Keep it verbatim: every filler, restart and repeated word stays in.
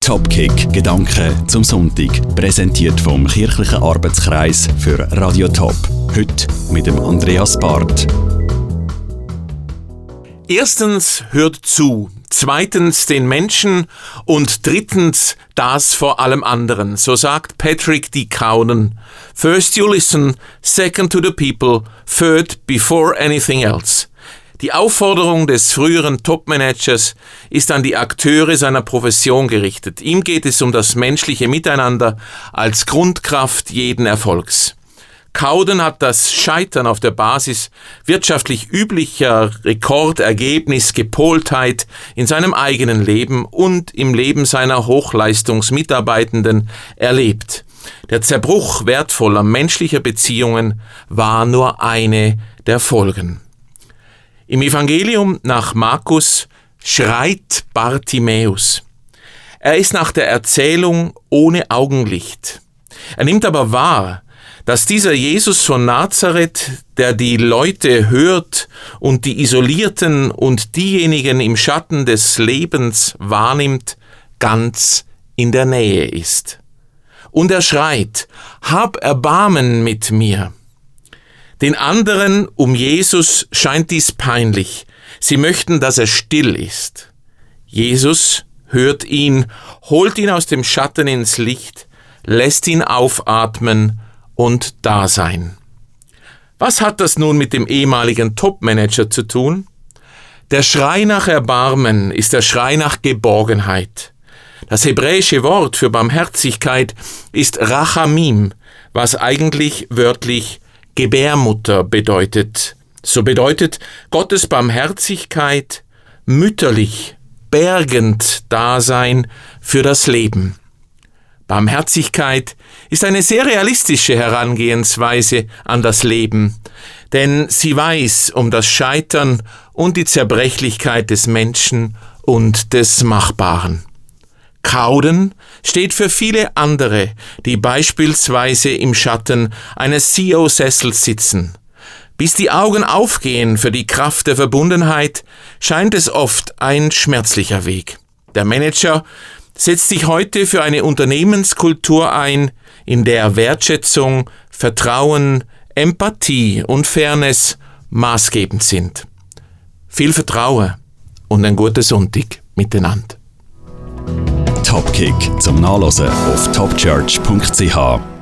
Topkick, Gedanken zum Sonntag. Präsentiert vom Kirchlichen Arbeitskreis für Radio Top. Heute mit dem Andreas Barth. Erstens, hört zu. Zweitens, den Menschen. Und drittens, das vor allem anderen. So sagt Patrick D. Cowden. First you listen, second to the people, third before anything else. Die Aufforderung des früheren Topmanagers ist an die Akteure seiner Profession gerichtet. Ihm geht es um das menschliche Miteinander als Grundkraft jeden Erfolgs. Cowden hat das Scheitern auf der Basis wirtschaftlich üblicher Rekordergebnisgepooltheit in seinem eigenen Leben und im Leben seiner Hochleistungsmitarbeitenden erlebt. Der Zerbruch wertvoller menschlicher Beziehungen war nur eine der Folgen. Im Evangelium nach Markus schreit Bartimäus. Er ist nach der Erzählung ohne Augenlicht. Er nimmt aber wahr, dass dieser Jesus von Nazareth, der die Leute hört und die Isolierten und diejenigen im Schatten des Lebens wahrnimmt, ganz in der Nähe ist. Und er schreit: Hab Erbarmen mit mir! Den anderen um Jesus scheint dies peinlich. Sie möchten, dass er still ist. Jesus hört ihn, holt ihn aus dem Schatten ins Licht, lässt ihn aufatmen und da sein. Was hat das nun mit dem ehemaligen Topmanager zu tun? Der Schrei nach Erbarmen ist der Schrei nach Geborgenheit. Das hebräische Wort für Barmherzigkeit ist Rachamim, was eigentlich wörtlich Gebärmutter bedeutet. So bedeutet Gottes Barmherzigkeit mütterlich, bergend Dasein für das Leben. Barmherzigkeit ist eine sehr realistische Herangehensweise an das Leben, denn sie weiß um das Scheitern und die Zerbrechlichkeit des Menschen und des Machbaren. Cowden steht für viele andere, die beispielsweise im Schatten eines C E O-Sessels sitzen. Bis die Augen aufgehen für die Kraft der Verbundenheit, scheint es oft ein schmerzlicher Weg. Der Manager setzt sich heute für eine Unternehmenskultur ein, in der Wertschätzung, Vertrauen, Empathie und Fairness maßgebend sind. Viel Vertrauen und ein guter Sonntag miteinander. Topkick zum Nachlesen auf topchurch punkt c h.